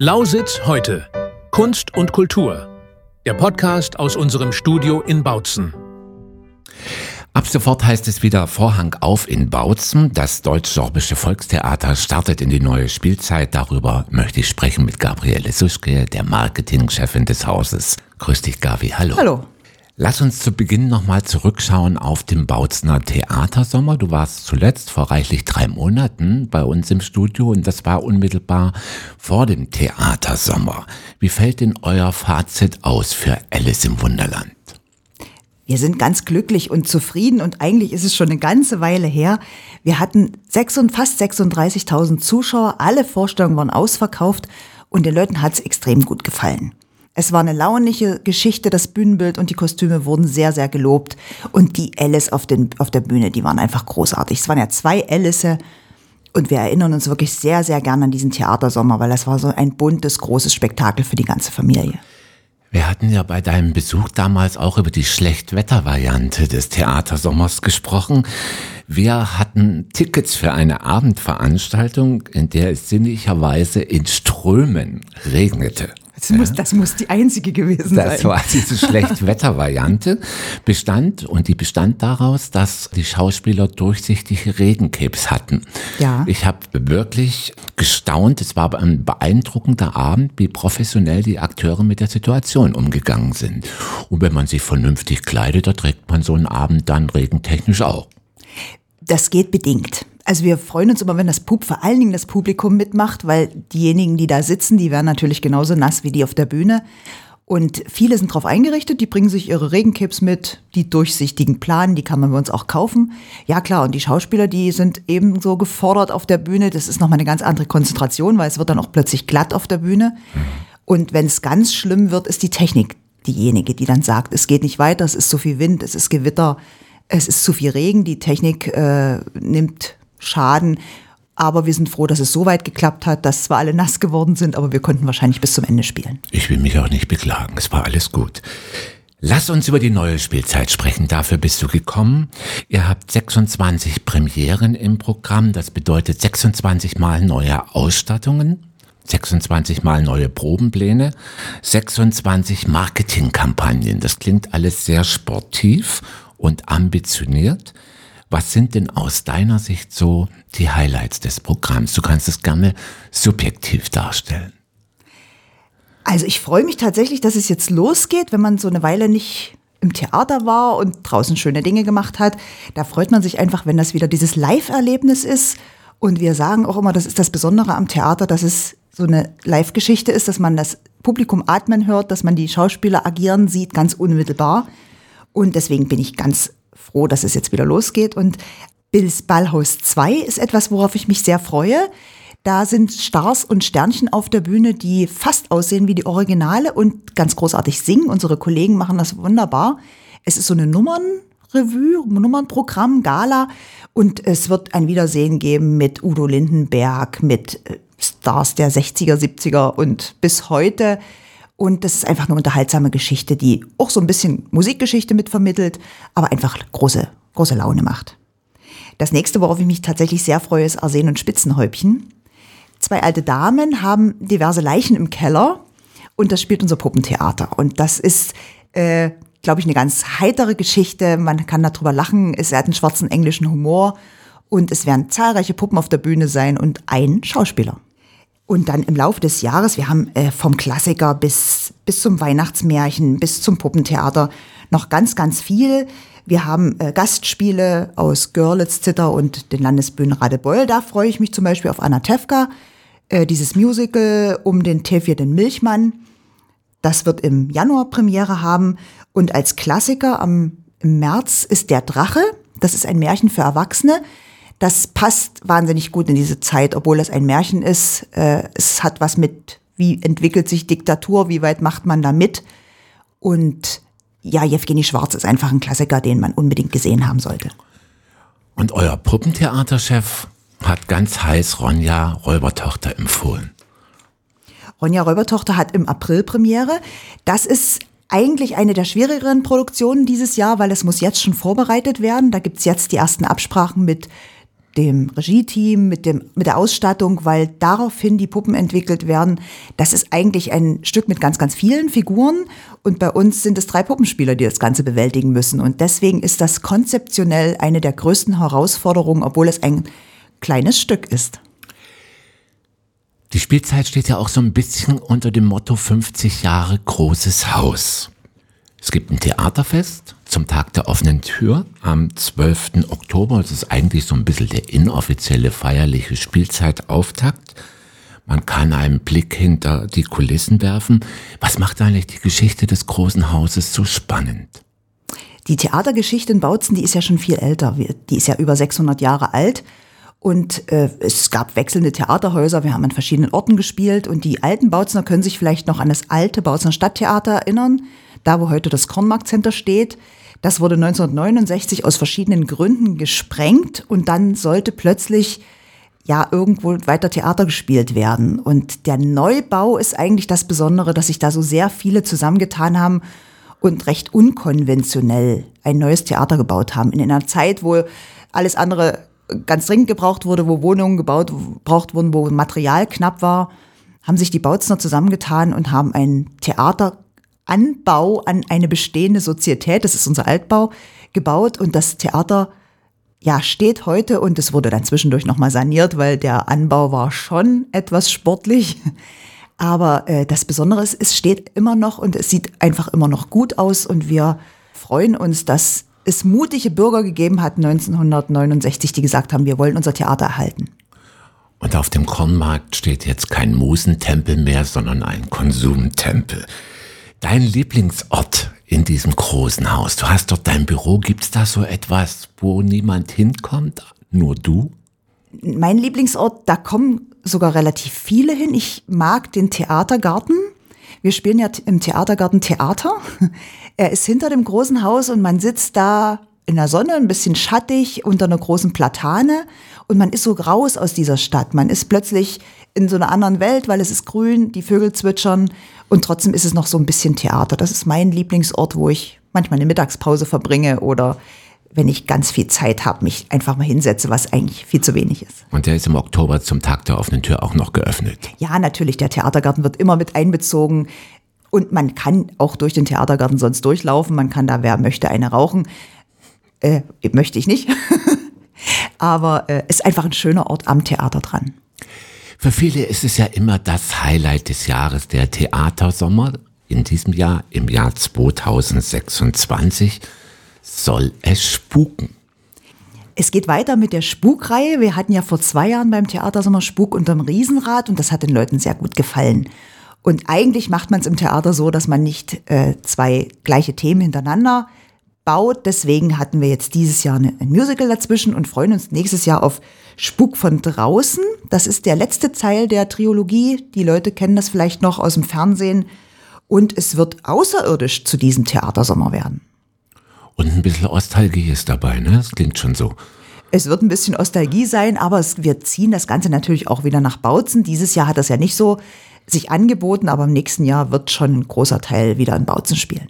Lausitz heute. Kunst und Kultur. Der Podcast aus unserem Studio in Bautzen. Ab sofort heißt es wieder Vorhang auf in Bautzen. Das Deutsch-Sorbische Volkstheater startet in die neue Spielzeit. Darüber möchte ich sprechen mit Gabriele Suschke, der Marketingchefin des Hauses. Grüß dich, Gabi. Hallo. Hallo. Lass uns zu Beginn nochmal zurückschauen auf den Bautzener Theatersommer. Du warst zuletzt vor reichlich 3 Monaten bei uns im Studio und das war unmittelbar vor dem Theatersommer. Wie fällt denn euer Fazit aus für Alice im Wunderland? Wir sind ganz glücklich und zufrieden und eigentlich ist es schon eine ganze Weile her. Wir hatten fast 36.000 Zuschauer, alle Vorstellungen waren ausverkauft und den Leuten hat es extrem gut gefallen. Es war eine launische Geschichte, das Bühnenbild und die Kostüme wurden sehr, sehr gelobt. Und die Alice auf der Bühne, die waren einfach großartig. Es waren ja 2 Alice und wir erinnern uns wirklich sehr, sehr gern an diesen Theatersommer, weil das war so ein buntes, großes Spektakel für die ganze Familie. Wir hatten ja bei deinem Besuch damals auch über die Schlechtwettervariante des Theatersommers gesprochen. Wir hatten Tickets für eine Abendveranstaltung, in der es sinnigerweise in Strömen regnete. Das muss die einzige gewesen sein. Das war diese Schlechtwettervariante, bestand daraus, dass die Schauspieler durchsichtige Regencapes hatten. Ja. Ich habe wirklich gestaunt, es war ein beeindruckender Abend, wie professionell die Akteure mit der Situation umgegangen sind. Und wenn man sich vernünftig kleidet, da trägt man so einen Abend dann regentechnisch auch. Das geht bedingt. Also wir freuen uns immer, wenn vor allen Dingen das Publikum mitmacht, weil diejenigen, die da sitzen, die werden natürlich genauso nass wie die auf der Bühne. Und viele sind darauf eingerichtet, die bringen sich ihre Regencapes mit, die durchsichtigen Planen, die kann man bei uns auch kaufen. Ja klar, und die Schauspieler, die sind ebenso gefordert auf der Bühne. Das ist nochmal eine ganz andere Konzentration, weil es wird dann auch plötzlich glatt auf der Bühne. Und wenn es ganz schlimm wird, ist die Technik diejenige, die dann sagt, es geht nicht weiter, es ist zu viel Wind, es ist Gewitter, es ist zu viel Regen, die Technik nimmt Schaden, aber wir sind froh, dass es so weit geklappt hat, dass zwar alle nass geworden sind, aber wir konnten wahrscheinlich bis zum Ende spielen. Ich will mich auch nicht beklagen, es war alles gut. Lass uns über die neue Spielzeit sprechen, dafür bist du gekommen. Ihr habt 26 Premieren im Programm, das bedeutet 26 Mal neue Ausstattungen, 26 Mal neue Probenpläne, 26 Marketingkampagnen. Das klingt alles sehr sportiv und ambitioniert. Was sind denn aus deiner Sicht so die Highlights des Programms? Du kannst es gerne subjektiv darstellen. Also ich freue mich tatsächlich, dass es jetzt losgeht, wenn man so eine Weile nicht im Theater war und draußen schöne Dinge gemacht hat. Da freut man sich einfach, wenn das wieder dieses Live-Erlebnis ist. Und wir sagen auch immer, das ist das Besondere am Theater, dass es so eine Live-Geschichte ist, dass man das Publikum atmen hört, dass man die Schauspieler agieren sieht, ganz unmittelbar. Und deswegen bin ich ganz froh, dass es jetzt wieder losgeht. Und Bills Ballhaus 2 ist etwas, worauf ich mich sehr freue. Da sind Stars und Sternchen auf der Bühne, die fast aussehen wie die Originale und ganz großartig singen. Unsere Kollegen machen das wunderbar. Es ist so eine Nummernrevue, Nummernprogramm, Gala. Und es wird ein Wiedersehen geben mit Udo Lindenberg, mit Stars der 60er, 70er und bis heute. Und das ist einfach eine unterhaltsame Geschichte, die auch so ein bisschen Musikgeschichte mitvermittelt, aber einfach große Laune macht. Das nächste, worauf ich mich tatsächlich sehr freue, ist Arsen und Spitzenhäubchen. 2 alte Damen haben diverse Leichen im Keller und das spielt unser Puppentheater. Und das ist, glaube ich, eine ganz heitere Geschichte. Man kann darüber lachen. Es hat einen schwarzen englischen Humor und es werden zahlreiche Puppen auf der Bühne sein und ein Schauspieler. Und dann im Laufe des Jahres, wir haben vom Klassiker bis zum Weihnachtsmärchen, bis zum Puppentheater noch ganz, ganz viel. Wir haben Gastspiele aus Görlitz, Zitter und den Landesbühnen Radebeul. Da freue ich mich zum Beispiel auf Anna Tefka, dieses Musical um den Tevje den Milchmann. Das wird im Januar Premiere haben. Und als Klassiker im März ist Der Drache. Das ist ein Märchen für Erwachsene. Das passt wahnsinnig gut in diese Zeit, obwohl es ein Märchen ist. Es hat was mit, wie entwickelt sich Diktatur, wie weit macht man da mit. Und ja, Jewgeni Schwarz ist einfach ein Klassiker, den man unbedingt gesehen haben sollte. Und euer Puppentheaterchef hat ganz heiß Ronja Räubertochter empfohlen. Ronja Räubertochter hat im April Premiere. Das ist eigentlich eine der schwierigeren Produktionen dieses Jahr, weil es muss jetzt schon vorbereitet werden. Da gibt's jetzt die ersten Absprachen mit dem Regie-Team, mit der Ausstattung, weil daraufhin die Puppen entwickelt werden. Das ist eigentlich ein Stück mit ganz, ganz vielen Figuren und bei uns sind es 3 Puppenspieler, die das Ganze bewältigen müssen. Und deswegen ist das konzeptionell eine der größten Herausforderungen, obwohl es ein kleines Stück ist. Die Spielzeit steht ja auch so ein bisschen unter dem Motto 50 Jahre großes Haus. Es gibt ein Theaterfest zum Tag der offenen Tür am 12. Oktober. Das ist eigentlich so ein bisschen der inoffizielle feierliche Spielzeitauftakt. Man kann einen Blick hinter die Kulissen werfen. Was macht eigentlich die Geschichte des großen Hauses so spannend? Die Theatergeschichte in Bautzen, die ist ja schon viel älter. Die ist ja über 600 Jahre alt. Und es gab wechselnde Theaterhäuser, wir haben an verschiedenen Orten gespielt. Und die alten Bautzener können sich vielleicht noch an das alte Bautzener Stadttheater erinnern, da wo heute das Kornmarkt-Center steht. Das wurde 1969 aus verschiedenen Gründen gesprengt und dann sollte plötzlich ja irgendwo weiter Theater gespielt werden. Und der Neubau ist eigentlich das Besondere, dass sich da so sehr viele zusammengetan haben und recht unkonventionell ein neues Theater gebaut haben. In einer Zeit, wo alles andere ganz dringend gebraucht wurde, wo Wohnungen gebraucht wurden, wo Material knapp war, haben sich die Bautzener zusammengetan und haben einen Theateranbau an eine bestehende Sozietät, das ist unser Altbau, gebaut. Und das Theater ja steht heute und es wurde dann zwischendurch nochmal saniert, weil der Anbau war schon etwas sportlich. Aber das Besondere ist, es steht immer noch und es sieht einfach immer noch gut aus und wir freuen uns, dass es mutige Bürger gegeben hat 1969, die gesagt haben, wir wollen unser Theater erhalten. Und auf dem Kornmarkt steht jetzt kein Musentempel mehr, sondern ein Konsumtempel. Dein Lieblingsort in diesem großen Haus, du hast dort dein Büro, gibt's da so etwas, wo niemand hinkommt, nur du? Mein Lieblingsort, da kommen sogar relativ viele hin. Ich mag den Theatergarten. Wir spielen ja im Theatergarten Theater. Er ist hinter dem großen Haus und man sitzt da in der Sonne, ein bisschen schattig, unter einer großen Platane und man ist so raus aus dieser Stadt. Man ist plötzlich in so einer anderen Welt, weil es ist grün, die Vögel zwitschern und trotzdem ist es noch so ein bisschen Theater. Das ist mein Lieblingsort, wo ich manchmal eine Mittagspause verbringe oder wenn ich ganz viel Zeit habe, mich einfach mal hinsetze, was eigentlich viel zu wenig ist. Und der ist im Oktober zum Tag der offenen Tür auch noch geöffnet? Ja, natürlich, der Theatergarten wird immer mit einbezogen. Und man kann auch durch den Theatergarten sonst durchlaufen. Man kann da, wer möchte, eine rauchen. Möchte ich nicht. Aber ist einfach ein schöner Ort am Theater dran. Für viele ist es ja immer das Highlight des Jahres, der Theatersommer. In diesem Jahr, im Jahr 2026, soll es spuken. Es geht weiter mit der Spukreihe. Wir hatten ja vor 2 Jahren beim Theatersommer Spuk unterm Riesenrad und das hat den Leuten sehr gut gefallen. Und eigentlich macht man es im Theater so, dass man nicht 2 gleiche Themen hintereinander baut. Deswegen hatten wir jetzt dieses Jahr ein Musical dazwischen und freuen uns nächstes Jahr auf Spuk von draußen. Das ist der letzte Teil der Trilogie. Die Leute kennen das vielleicht noch aus dem Fernsehen. Und es wird außerirdisch zu diesem Theatersommer werden. Und ein bisschen Nostalgie ist dabei, ne? Das klingt schon so. Es wird ein bisschen Nostalgie sein, aber wir ziehen das Ganze natürlich auch wieder nach Bautzen. Dieses Jahr hat das ja nicht so sich angeboten, aber im nächsten Jahr wird schon ein großer Teil wieder in Bautzen spielen.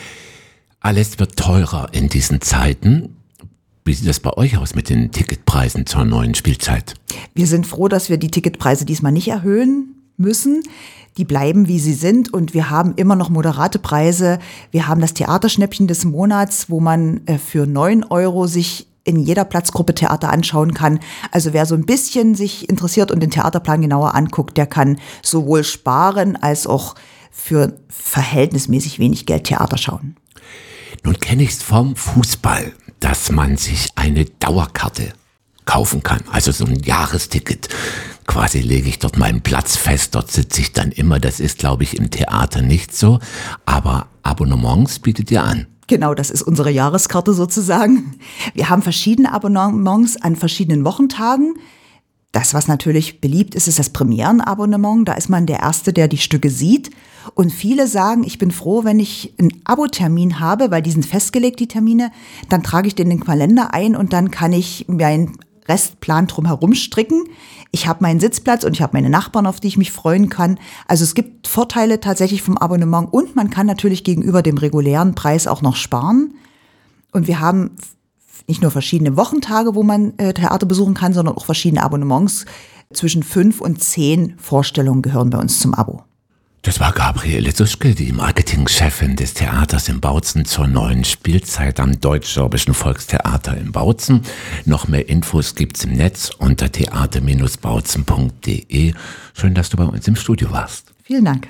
Alles wird teurer in diesen Zeiten. Wie sieht das bei euch aus mit den Ticketpreisen zur neuen Spielzeit? Wir sind froh, dass wir die Ticketpreise diesmal nicht erhöhen müssen. Die bleiben, wie sie sind und wir haben immer noch moderate Preise. Wir haben das Theaterschnäppchen des Monats, wo man für 9 € sich in jeder Platzgruppe Theater anschauen kann. Also wer so ein bisschen sich interessiert und den Theaterplan genauer anguckt, der kann sowohl sparen als auch für verhältnismäßig wenig Geld Theater schauen. Nun kenne ich es vom Fußball, dass man sich eine Dauerkarte kaufen kann, also so ein Jahresticket. Quasi lege ich dort meinen Platz fest, dort sitze ich dann immer. Das ist, glaube ich, im Theater nicht so, aber Abonnements bietet ihr an. Genau, das ist unsere Jahreskarte sozusagen. Wir haben verschiedene Abonnements an verschiedenen Wochentagen. Das, was natürlich beliebt ist, ist das Premierenabonnement. Da ist man der Erste, der die Stücke sieht. Und viele sagen, ich bin froh, wenn ich einen Abotermin habe, weil die sind festgelegt, die Termine. Dann trage ich den in den Kalender ein und dann kann ich meinen Restplan drumherum stricken. Ich habe meinen Sitzplatz und ich habe meine Nachbarn, auf die ich mich freuen kann. Also es gibt Vorteile tatsächlich vom Abonnement und man kann natürlich gegenüber dem regulären Preis auch noch sparen. Und wir haben nicht nur verschiedene Wochentage, wo man Theater besuchen kann, sondern auch verschiedene Abonnements. Zwischen 5 und 10 Vorstellungen gehören bei uns zum Abo. Das war Gabriele Suschke, die Marketingchefin des Theaters in Bautzen zur neuen Spielzeit am Deutsch-Sorbischen Volkstheater in Bautzen. Noch mehr Infos gibt's im Netz unter theater-bautzen.de. Schön, dass du bei uns im Studio warst. Vielen Dank.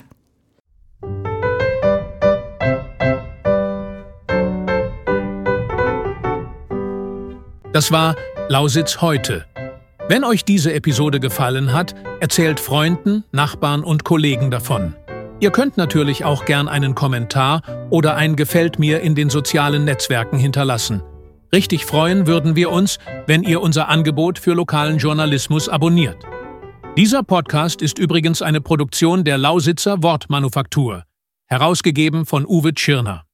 Das war Lausitz heute. Wenn euch diese Episode gefallen hat, erzählt Freunden, Nachbarn und Kollegen davon. Ihr könnt natürlich auch gern einen Kommentar oder ein Gefällt mir in den sozialen Netzwerken hinterlassen. Richtig freuen würden wir uns, wenn ihr unser Angebot für lokalen Journalismus abonniert. Dieser Podcast ist übrigens eine Produktion der Lausitzer Wortmanufaktur, herausgegeben von Uwe Tschirner.